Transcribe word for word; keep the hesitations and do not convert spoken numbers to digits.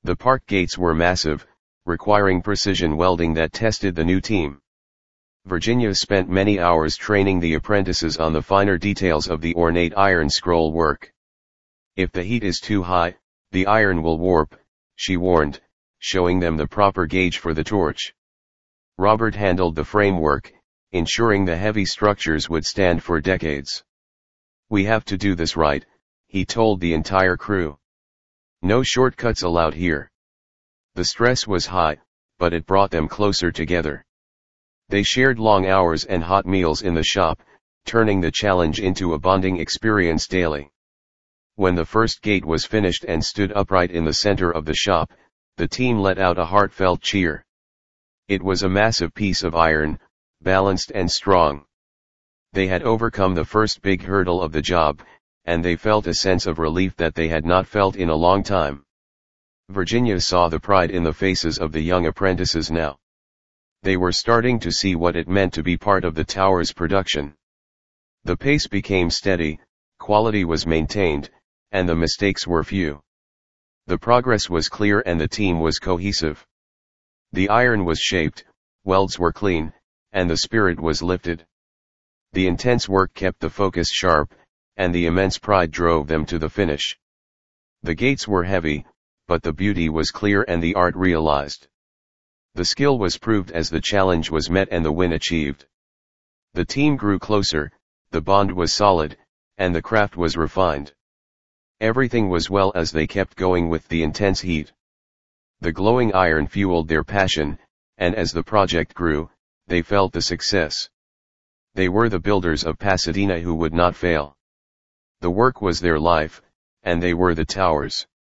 The park gates were massive, requiring precision welding that tested the new team. Virginia spent many hours training the apprentices on the finer details of the ornate iron scroll work. If the heat is too high, the iron will warp, she warned, showing them the proper gauge for the torch. Robert handled the framework, ensuring the heavy structures would stand for decades. "We have to do this right," he told the entire crew. "No shortcuts allowed here." The stress was high, but it brought them closer together. They shared long hours and hot meals in the shop, turning the challenge into a bonding experience daily. When the first gate was finished and stood upright in the center of the shop, the team let out a heartfelt cheer. It was a massive piece of iron, balanced and strong. They had overcome the first big hurdle of the job, and they felt a sense of relief that they had not felt in a long time. Virginia saw the pride in the faces of the young apprentices now. They were starting to see what it meant to be part of the tower's production. The pace became steady, quality was maintained, and the mistakes were few. The progress was clear and the team was cohesive. The iron was shaped, welds were clean, and the spirit was lifted. The intense work kept the focus sharp, and the immense pride drove them to the finish. The gates were heavy, but the beauty was clear and the art realized. The skill was proved as the challenge was met and the win achieved. The team grew closer, the bond was solid, and the craft was refined. Everything was well as they kept going with the intense heat. The glowing iron fueled their passion, and as the project grew, they felt the success. They were the builders of Pasadena who would not fail. The work was their life, and they were the towers.